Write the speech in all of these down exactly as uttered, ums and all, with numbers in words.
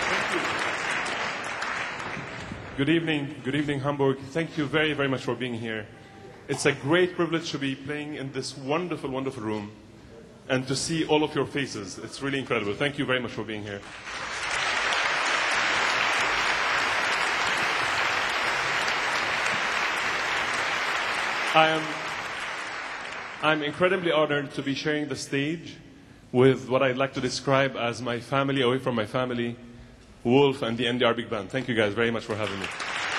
Good evening. Good evening, Hamburg. Thank you very, very much for being here. It's a great privilege to be playing in this wonderful, wonderful room and to see all of your faces. It's really incredible. Thank you very much for being here. I am I'm incredibly honored to be sharing the stage with what I'd like to describe as my family, away from my family, Wolf and the N D R Big Band. Thank you guys very much for having me.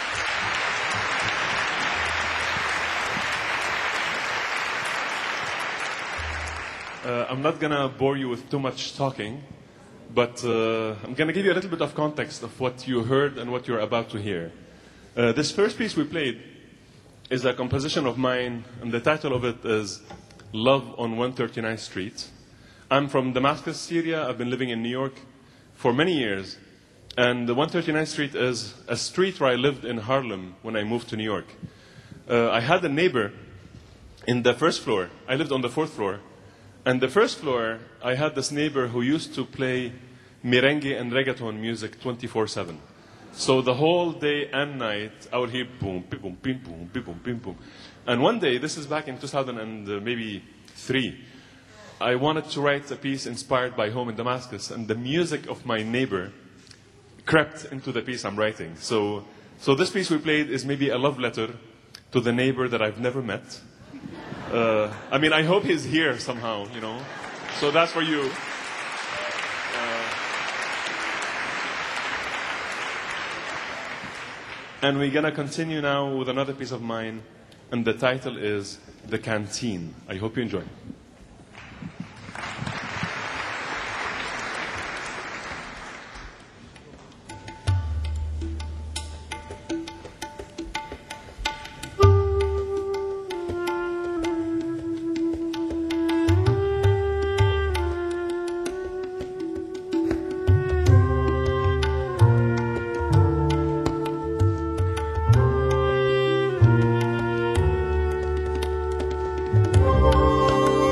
Uh, I'm not going to bore you with too much talking, but uh, I'm going to give you a little bit of context of what you heard and what you're about to hear. Uh, this first piece we played is a composition of mine, and the title of it is Love on one thirty-ninth Street. I'm from Damascus, Syria. I've been living in New York for many years. And the one thirty-ninth Street is a street where I lived in Harlem when I moved to New York. Uh, I had a neighbor in the first floor. I lived on the fourth floor. And the first floor, I had this neighbor who used to play merengue and reggaeton music twenty-four seven. So the whole day and night, I would hear boom, boom, boom, boom, boom, boom, boom, boom. And one day, this is back in two thousand and maybe three, I wanted to write a piece inspired by home in Damascus, and the music of my neighbor crept into the piece I'm writing. So, so this piece we played is maybe a love letter to the neighbor that I've never met. Uh, I mean, I hope he's here somehow, you know. So that's for you. Uh, and we're going to continue now with another piece of mine, and the title is The Canteen. I hope you enjoy. Oh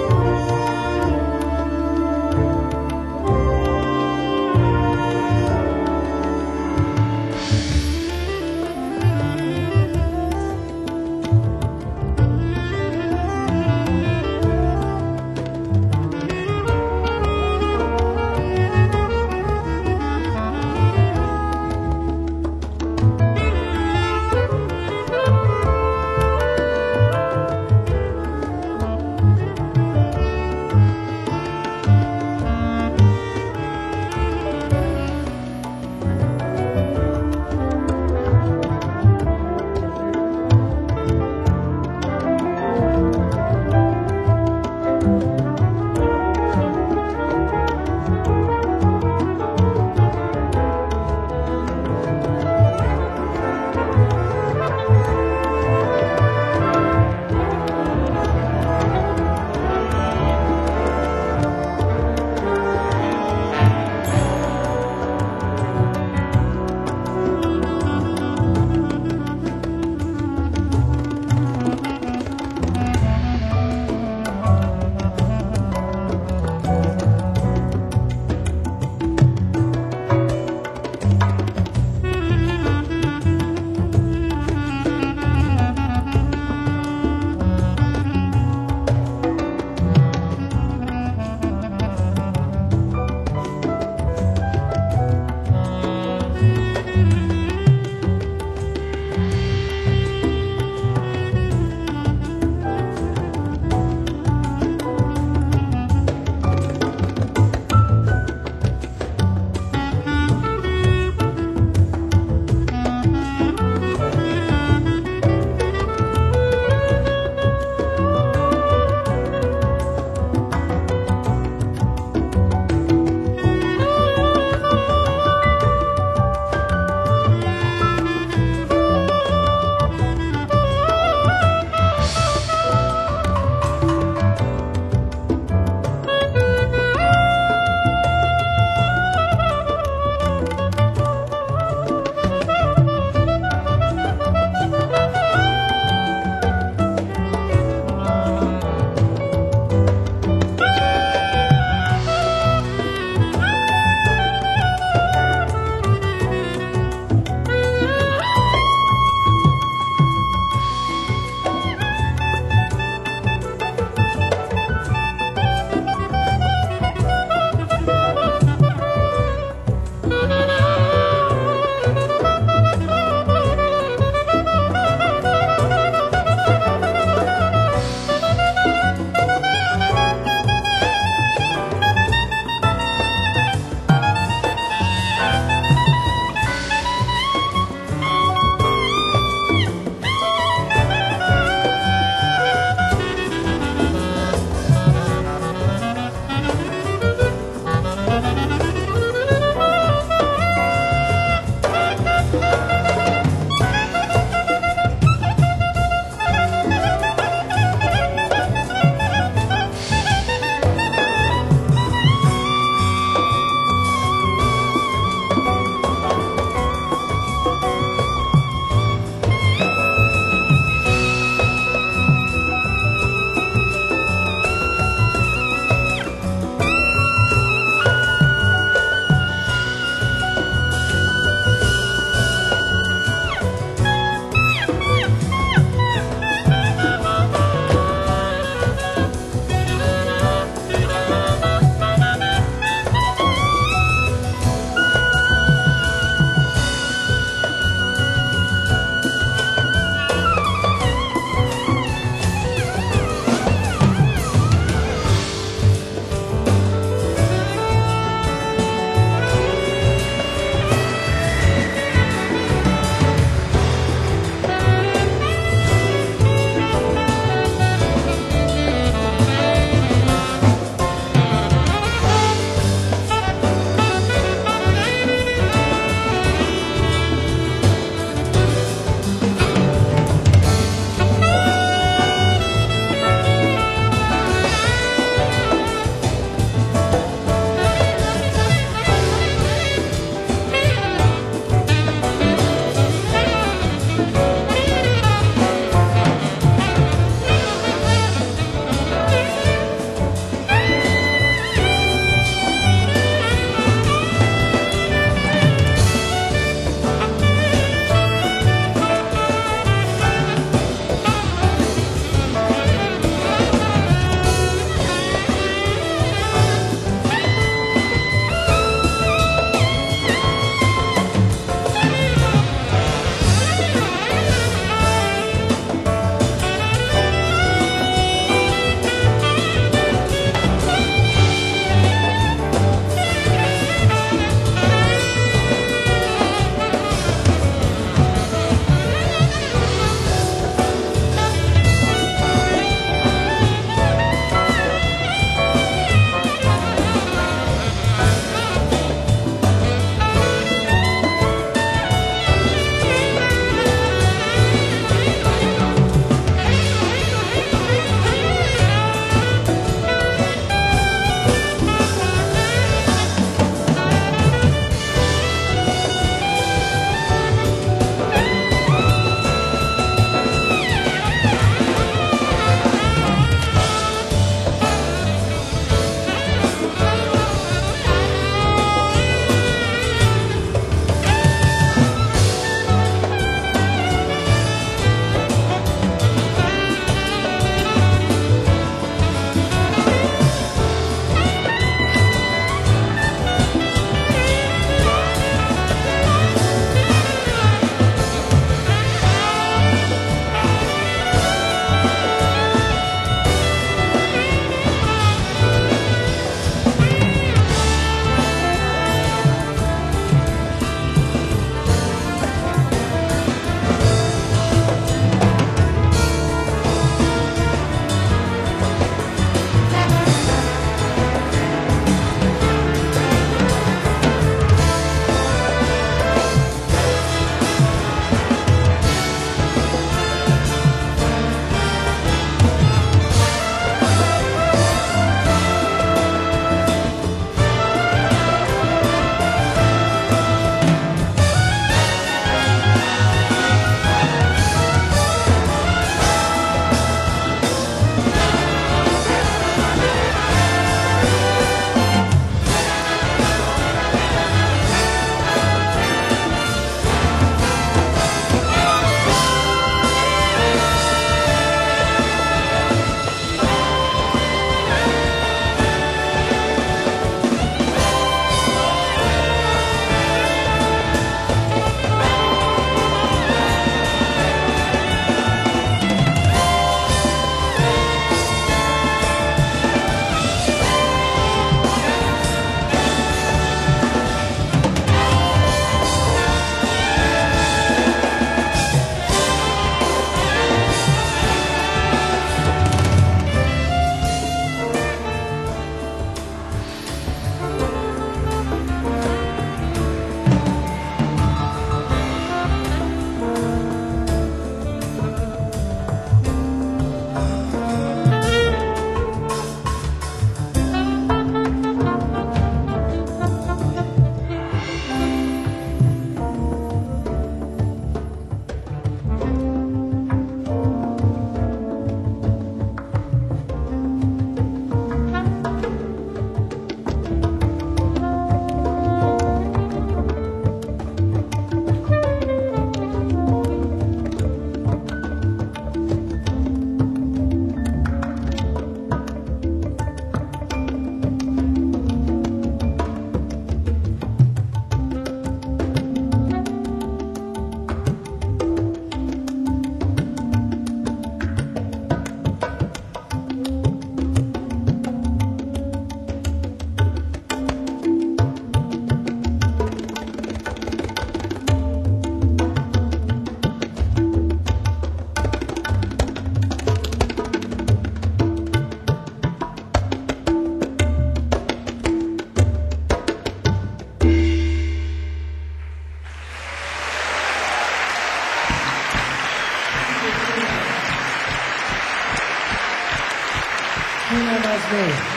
Azmi.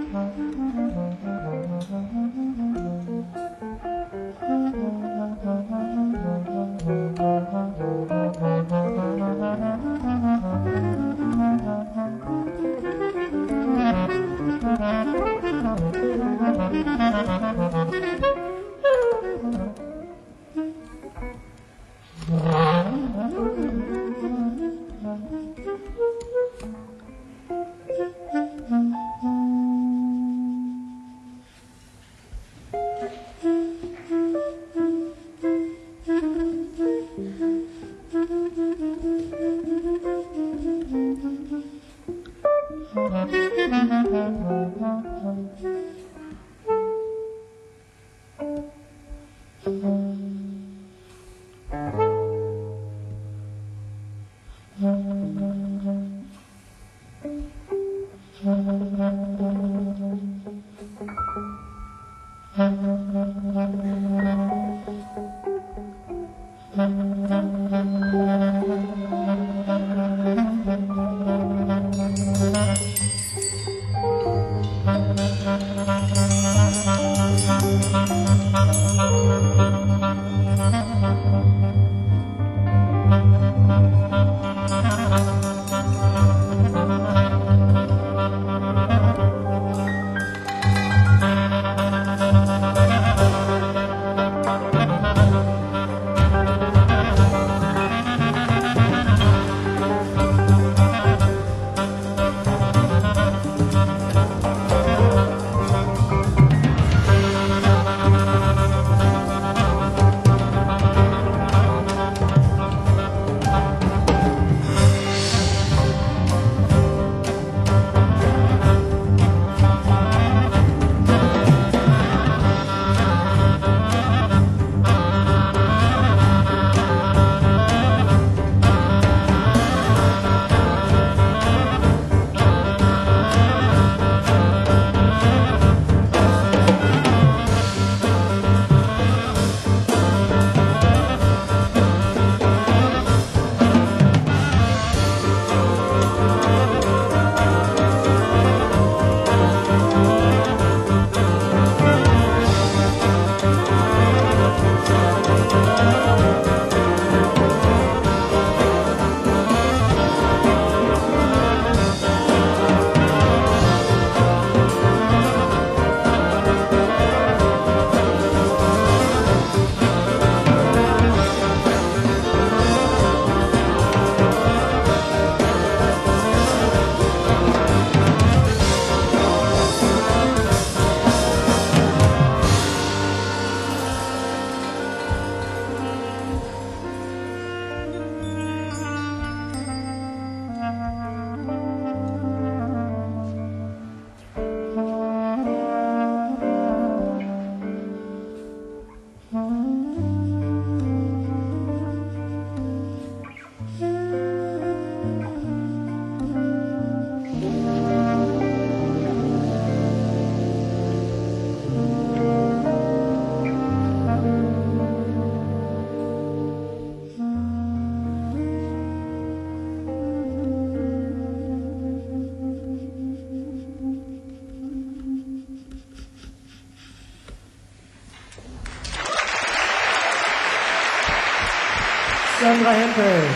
Sandra Hempel.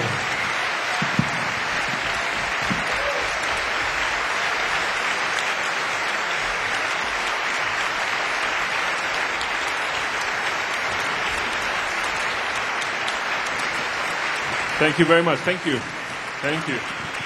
Thank you very much. Thank you. Thank you.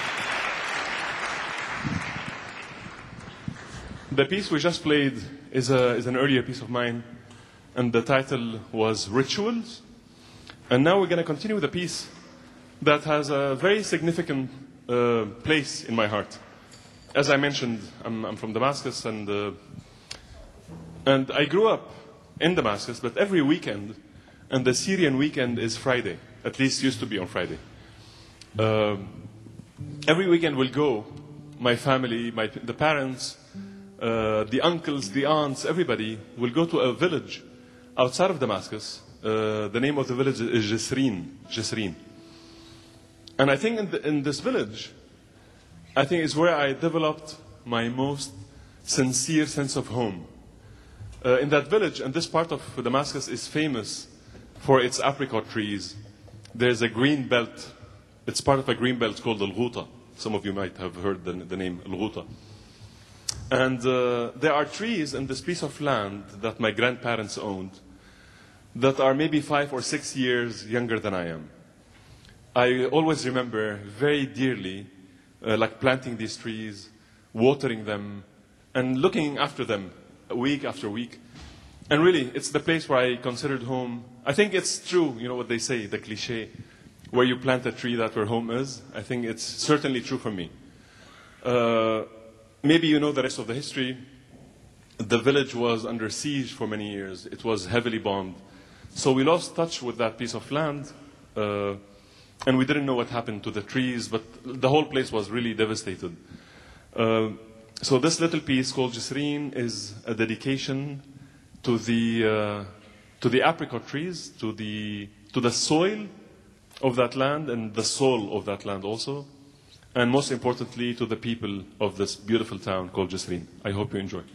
The piece we just played is, a, is an earlier piece of mine, and the title was Rituals. And now we're going to continue with a piece that has a very significant uh, place in my heart. As I mentioned, I'm, I'm from Damascus, and, uh, and I grew up in Damascus, but every weekend, and the Syrian weekend is Friday, at least used to be on Friday. Uh, every weekend we'll go, my family, my, the parents, uh, the uncles, the aunts, everybody will go to a village outside of Damascus. Uh, the name of the village is Jisrin. Jisrin. And I think in, the, in this village, I think is where I developed my most sincere sense of home. Uh, in that village, and this part of Damascus is famous for its apricot trees. There's a green belt. It's part of a green belt called Al Ghuta. Some of you might have heard the, the name Al Ghuta. And uh, there are trees in this piece of land that my grandparents owned that are maybe five or six years younger than I am. I always remember very dearly uh, like planting these trees, watering them, and looking after them week after week. And really, it's the place where I considered home. I think it's true, you know what they say, the cliche, where you plant a tree, that's where home is. I think it's certainly true for me. Uh, maybe you know the rest of the history. The village was under siege for many years. It was heavily bombed. So we lost touch with that piece of land. Uh, and we didn't know what happened to the trees, but the whole place was really devastated. Uh, so this little piece called Jisreen is a dedication to the, uh, to the apricot trees, to the, to the soil of that land and the soul of that land also, and most importantly to the people of this beautiful town called Jisreen. I hope you enjoy.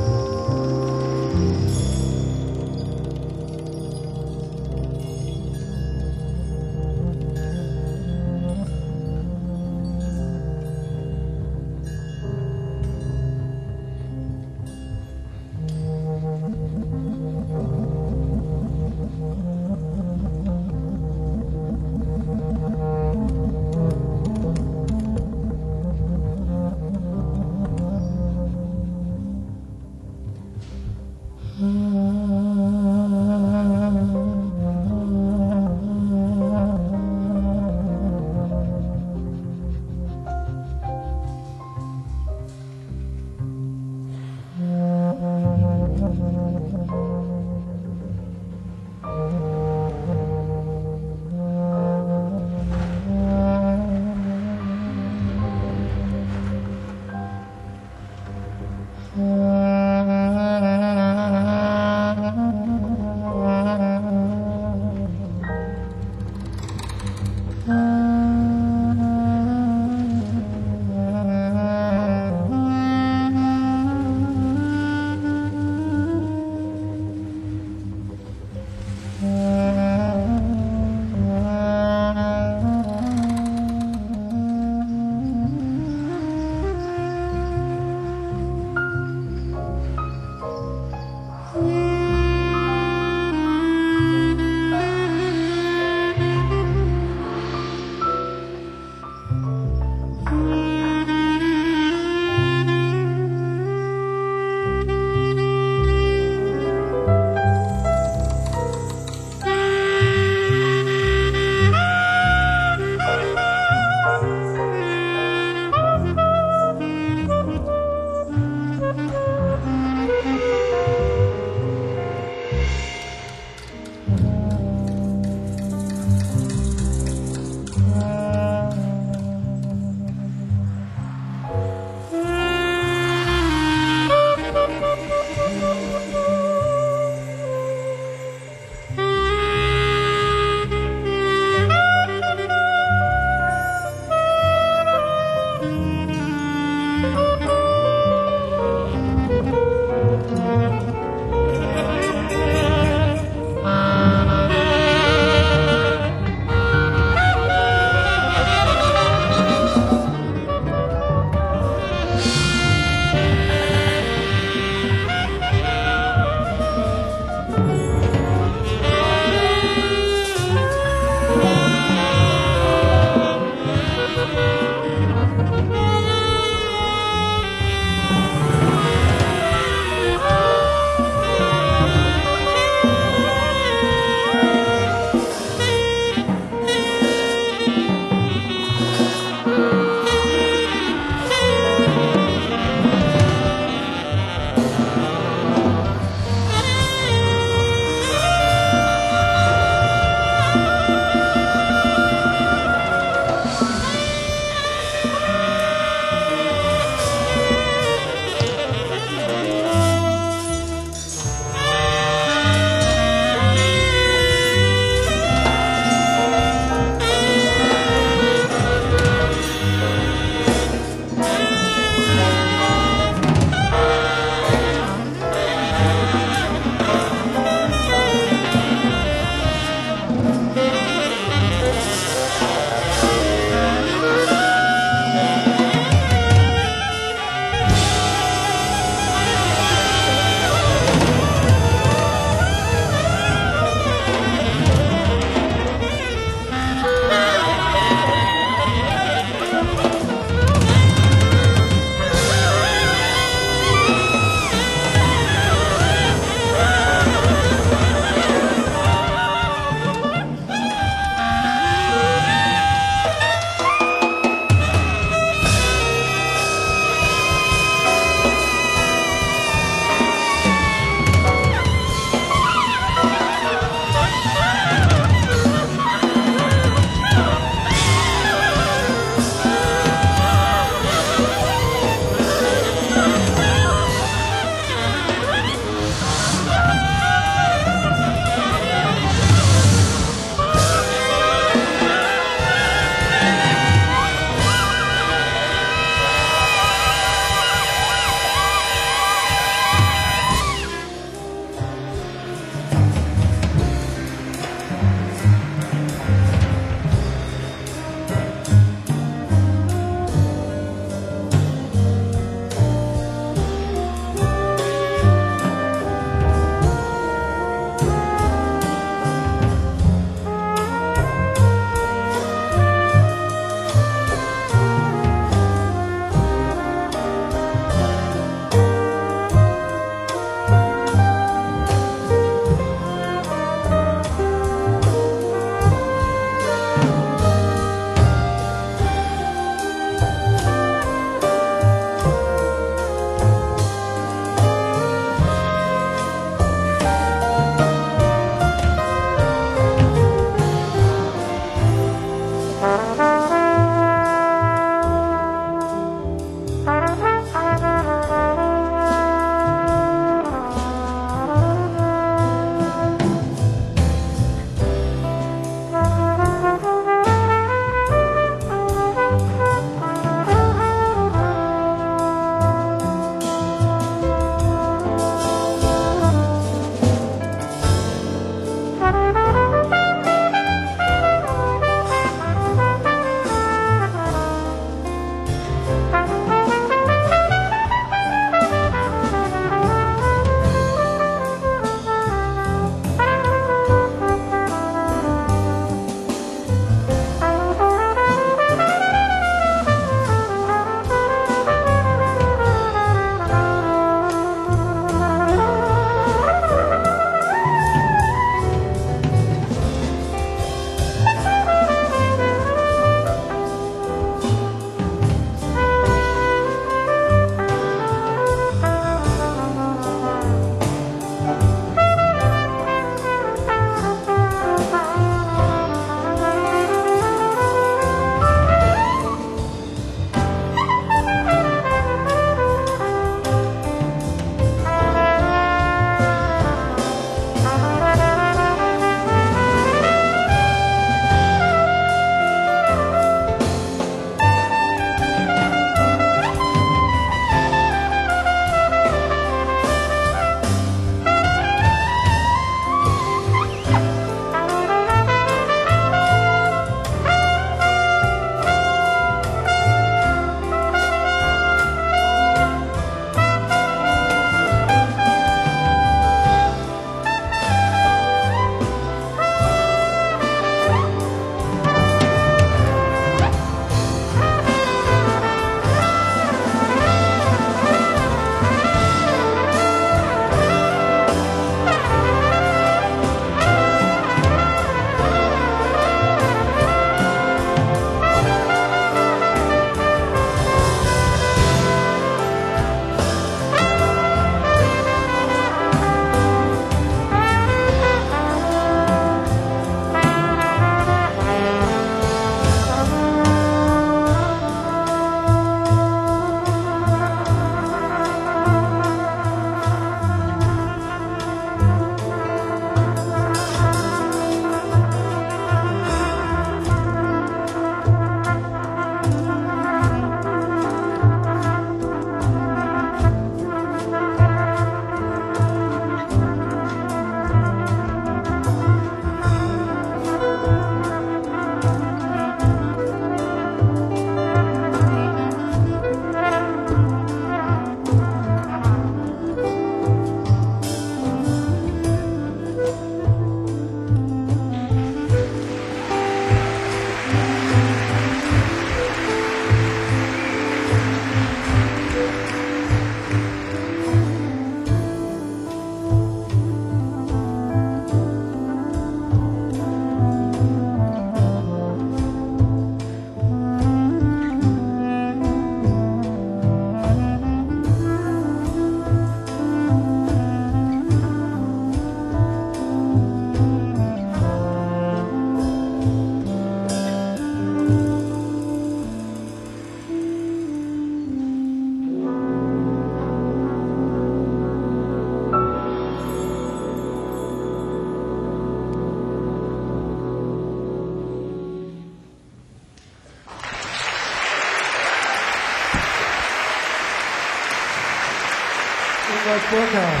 Oswald Burkhardt.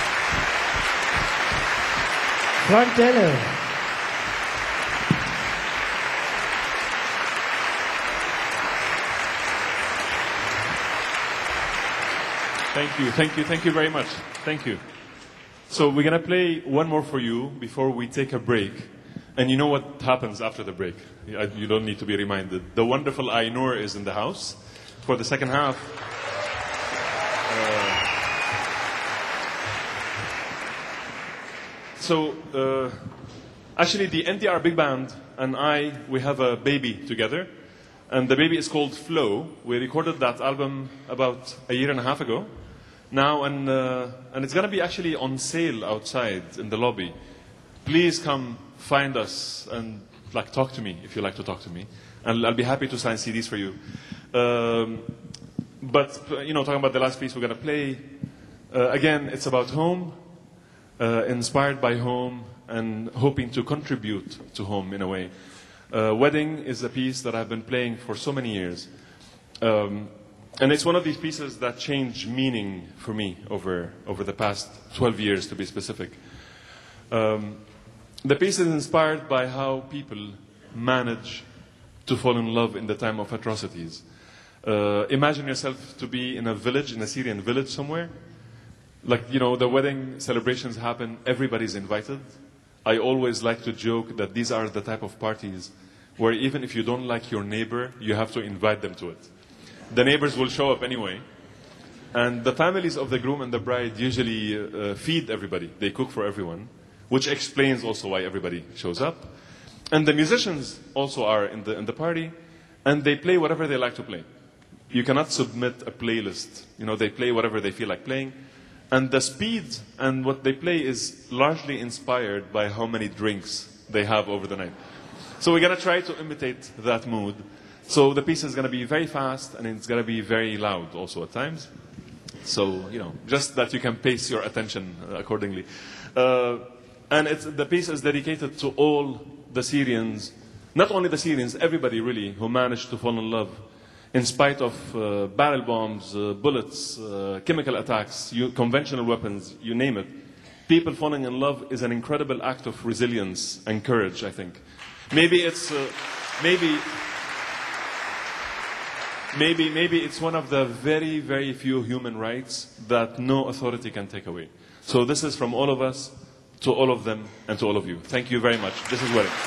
Frank Delle. Thank you, thank you, thank you very much. Thank you. So we're gonna play one more for you before we take a break. And you know what happens after the break. You don't need to be reminded. The wonderful Ainur is in the house for the second half. Uh, so, uh, actually the N T R Big Band and I, we have a baby together. And the baby is called Flow. We recorded that album about a year and a half ago. Now, and, uh, and it's going to be actually on sale outside in the lobby. Please come find us and like talk to me if you like to talk to me. And I'll be happy to sign C Ds for you. Um, but, you know, talking about the last piece we're going to play, uh, again, it's about home, uh, inspired by home, and hoping to contribute to home in a way. Uh, Wedding is a piece that I've been playing for so many years. Um, and it's one of these pieces that changed meaning for me over, over the past twelve years, to be specific. Um, the piece is inspired by how people manage to fall in love in the time of atrocities. Uh, imagine yourself to be in a village, in a Syrian village somewhere. Like, you know, the wedding celebrations happen, everybody's invited. I always like to joke that these are the type of parties where even if you don't like your neighbor, you have to invite them to it. The neighbors will show up anyway. And the families of the groom and the bride usually uh, feed everybody. They cook for everyone, which explains also why everybody shows up. And the musicians also are in the, in the party, and they play whatever they like to play. You cannot submit a playlist. You know, they play whatever they feel like playing. And the speed and what they play is largely inspired by how many drinks they have over the night. So we're going to try to imitate that mood. So the piece is going to be very fast, and it's going to be very loud also at times. So, you know, just that you can pace your attention accordingly. Uh, and it's, the piece is dedicated to all the Syrians, not only the Syrians, everybody really, who managed to fall in love in spite of uh, barrel bombs, uh, bullets, uh, chemical attacks, you, conventional weapons, you name it. People falling in love is an incredible act of resilience and courage, I think. Maybe it's, uh, maybe, maybe, maybe it's one of the very, very few human rights that no authority can take away. So this is from all of us, to all of them, and to all of you. Thank you very much. This is Wedding.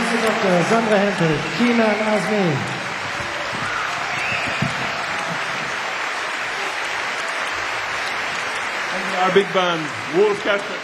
Professor Doctor Sandra Hempel, Kinan Azmi. And our big band, Wolf Catcher.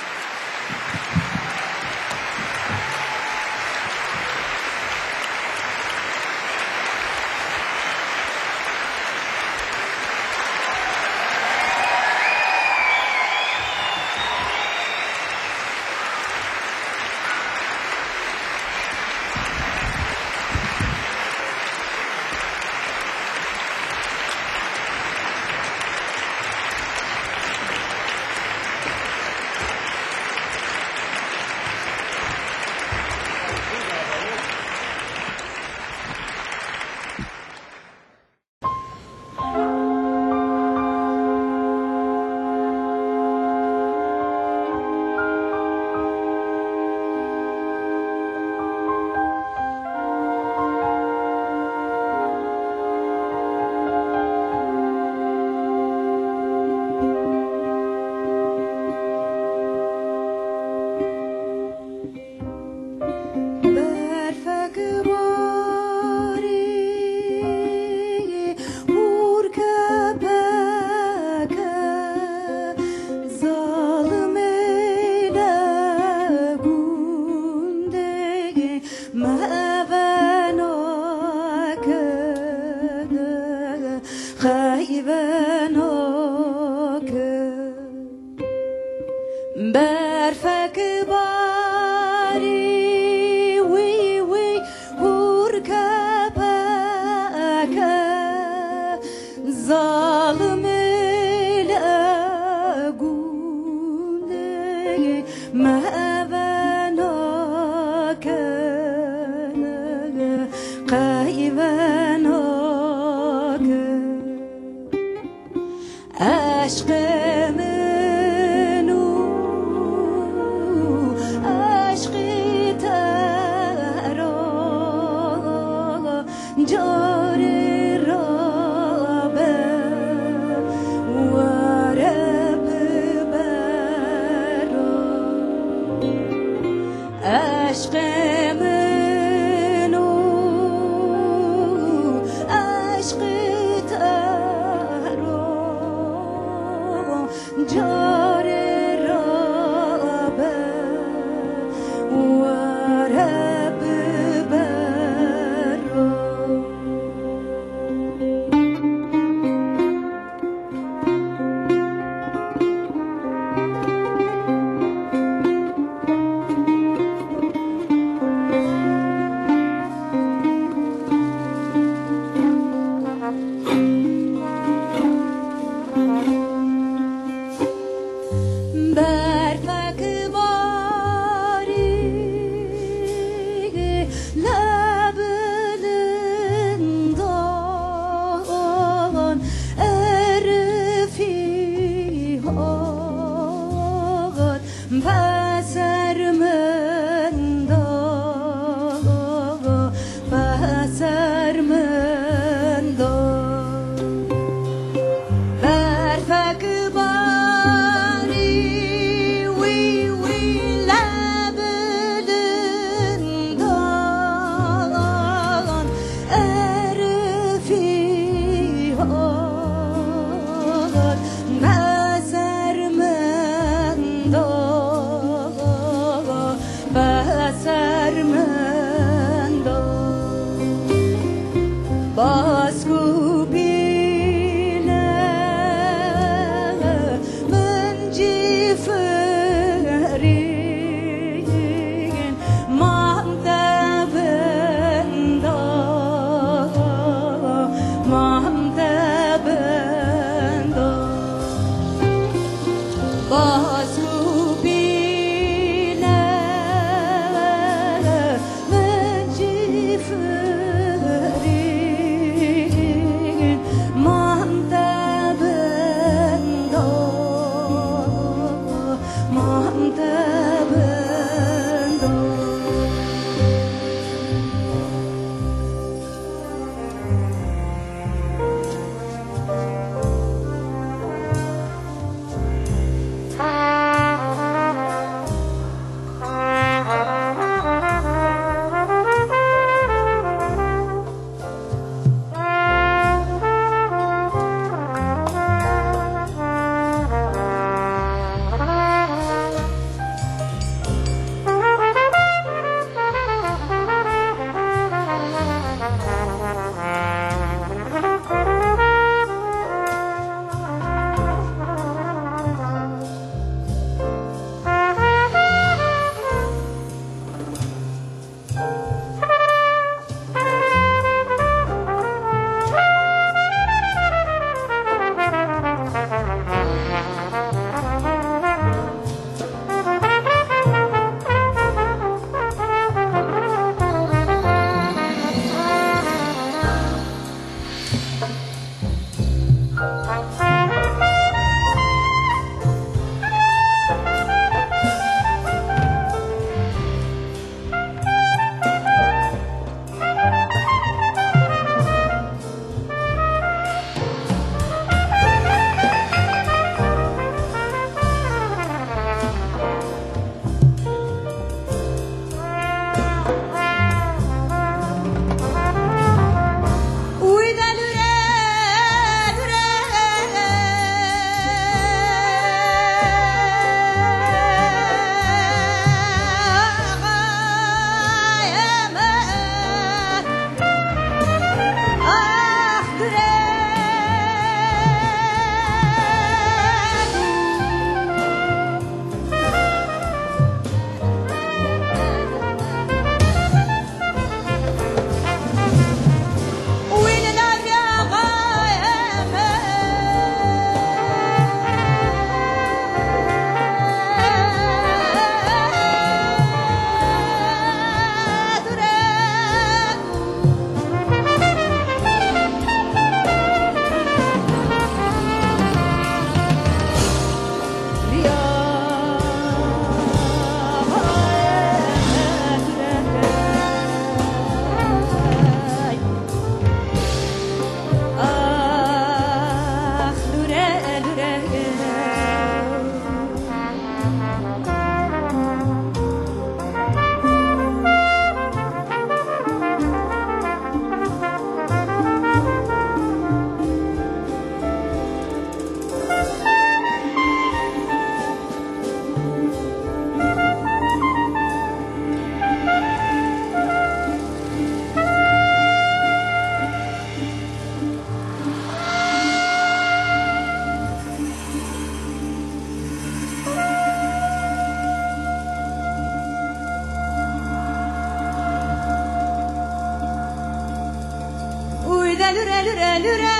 lüre lüre lüre lüre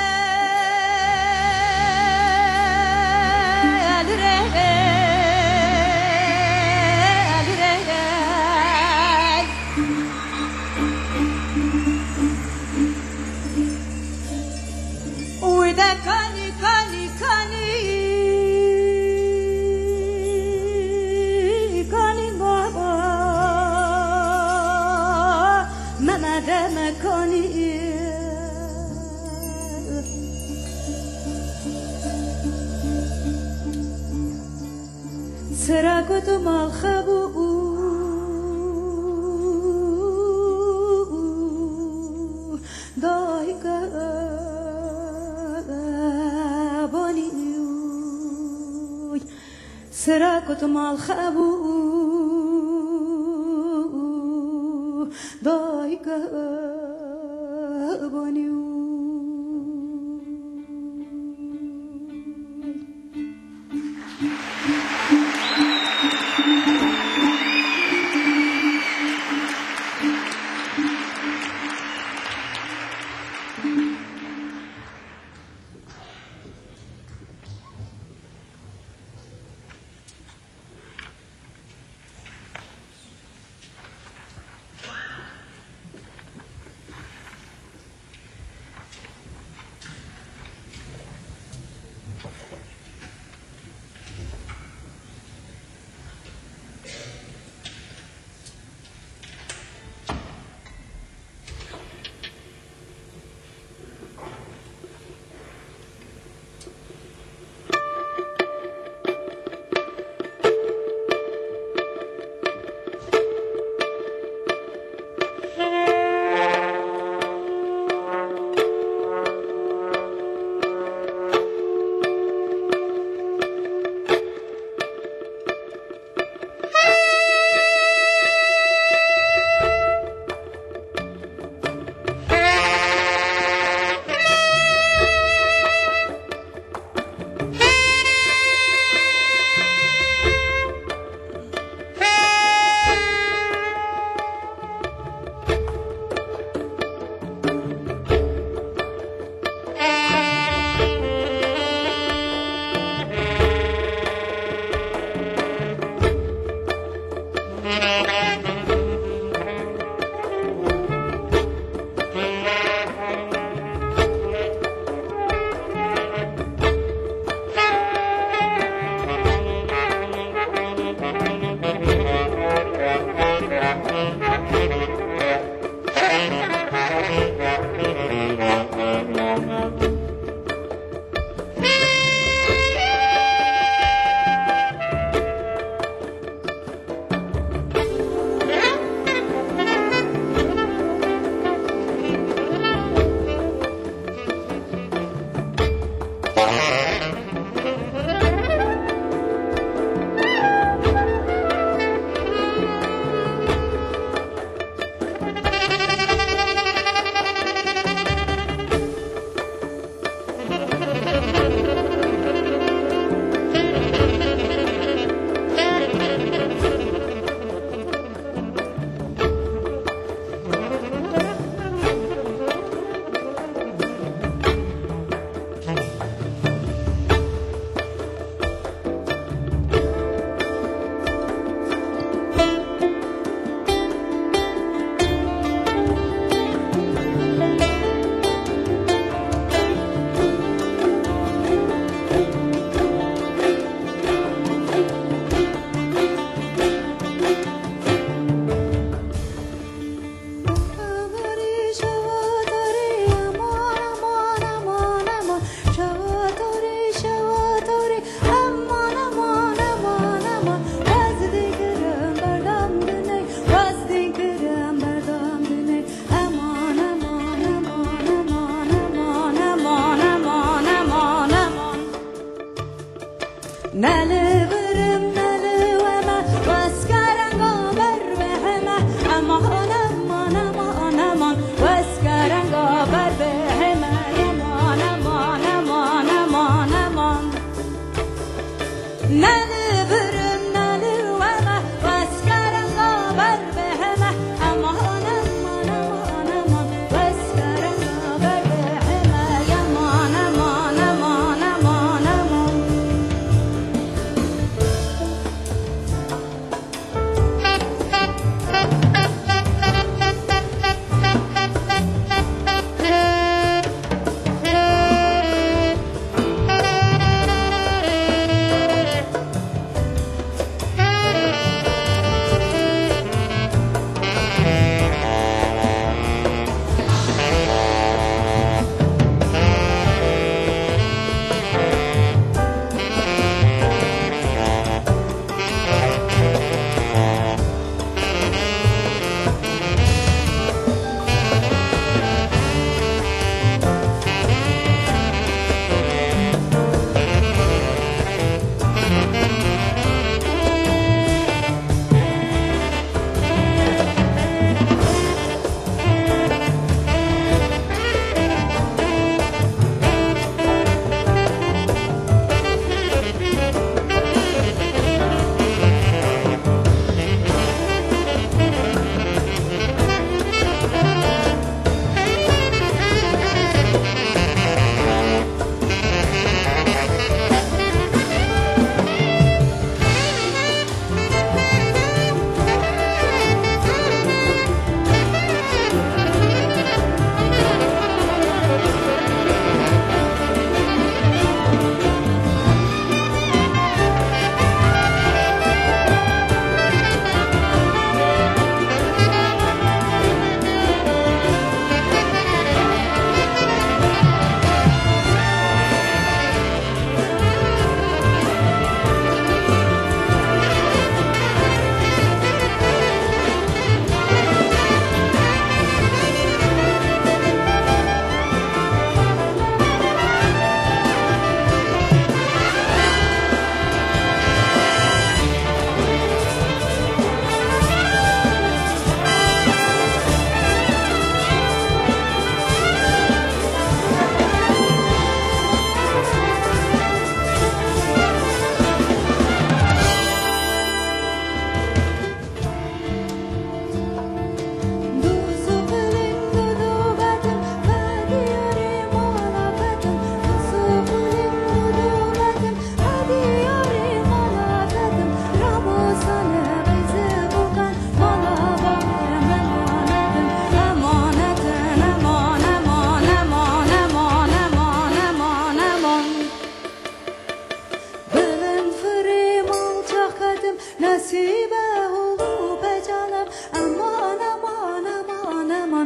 وده كاني كاني كاني كاني بابا ماما ده مكاني سراكت مال خبو دايكا بانيوي سراكت مال خبو دايكا بانيوي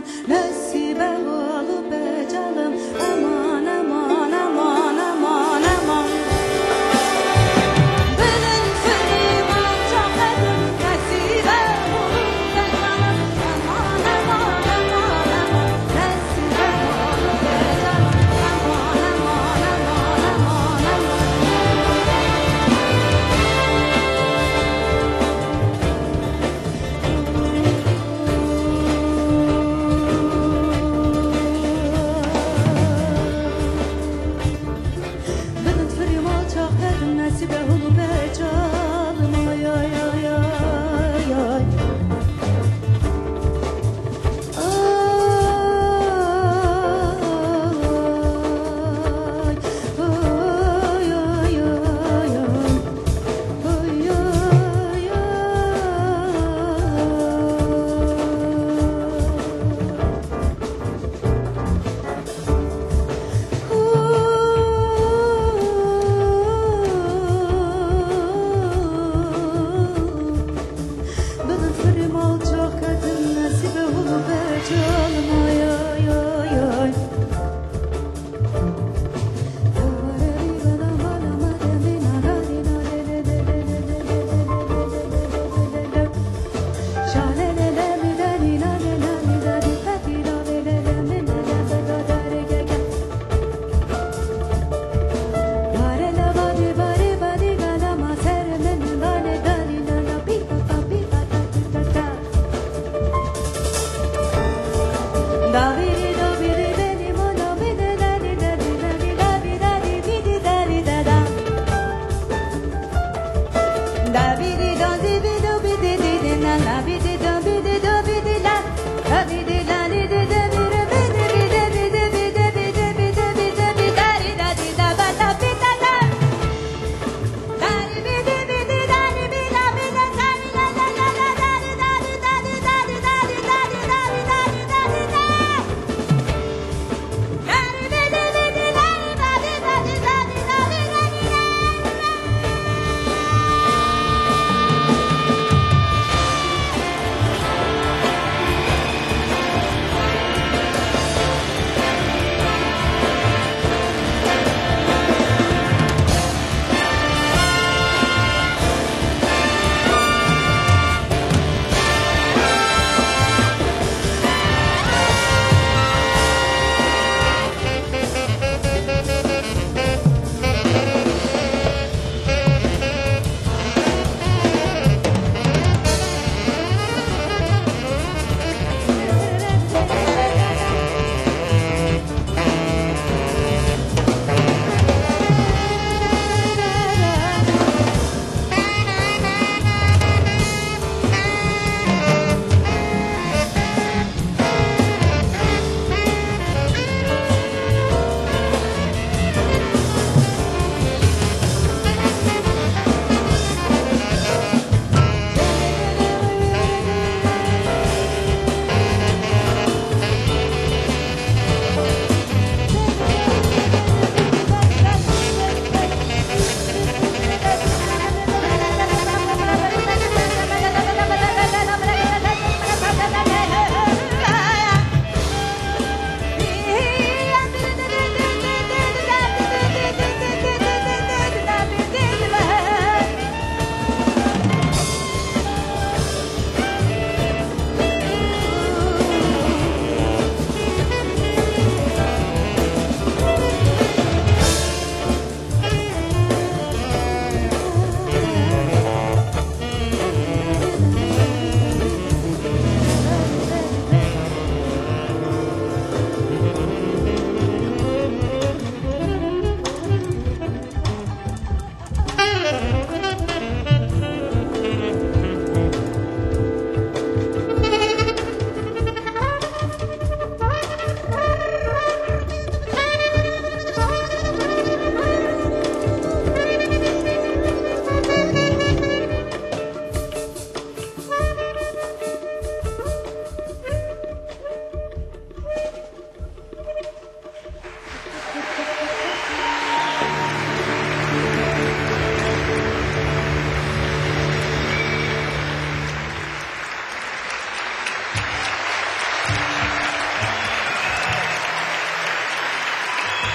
nasibe olup ecalım aman aman aman aman aman benim sürüm alçak edim nasibe olup ecalım aman aman aman aman nasibe olup ecalım aman aman aman aman aman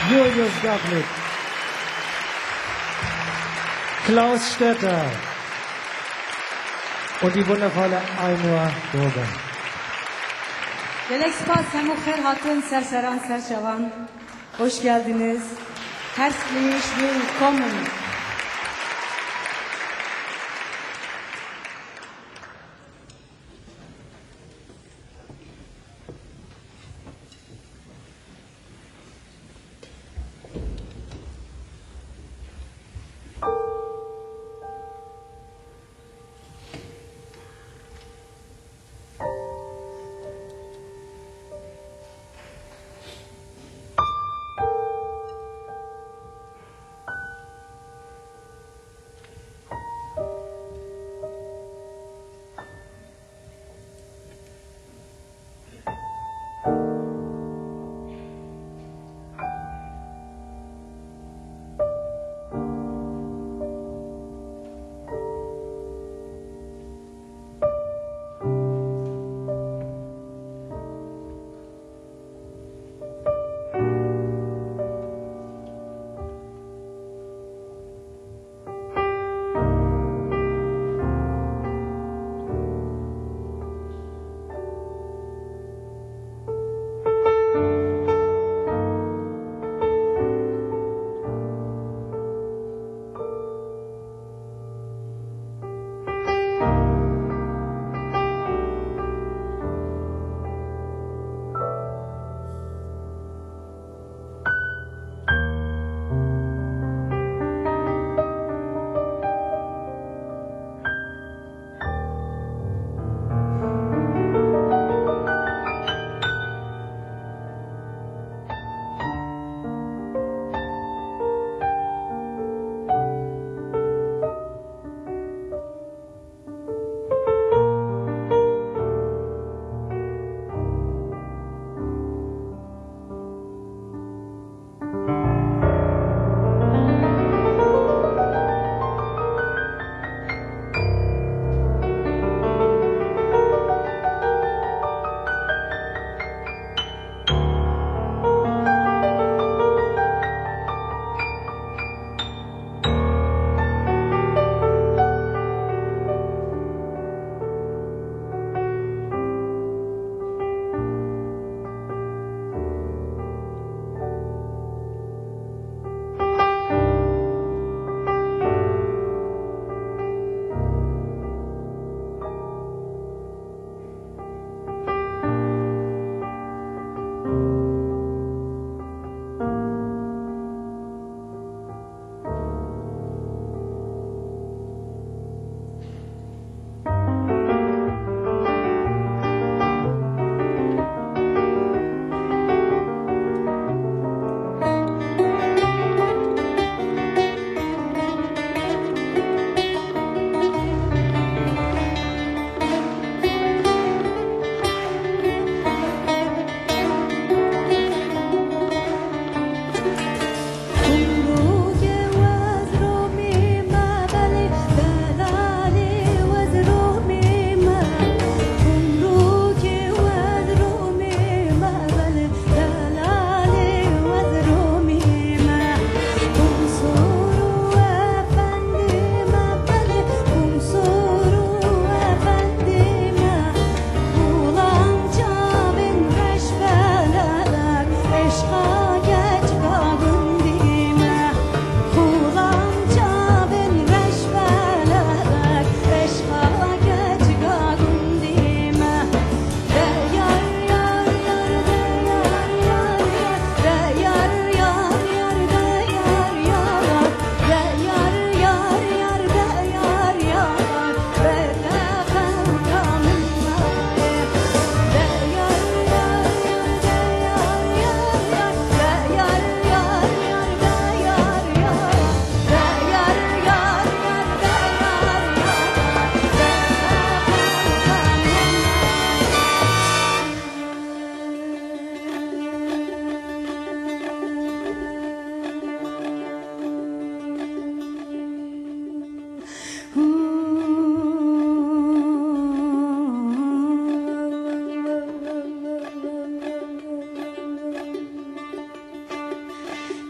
Julius Gottlieb, Klaus Stötter und die wundervolle Ainur Burger. Gelek spas hemu khair hatun serseran serşavan. Hoş geldiniz. Herzlich willkommen.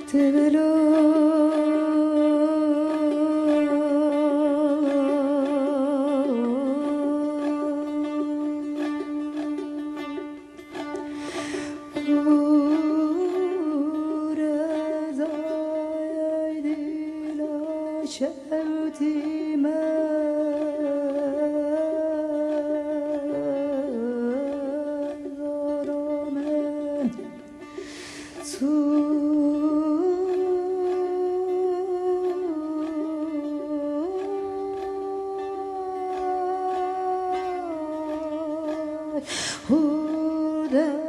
Hurda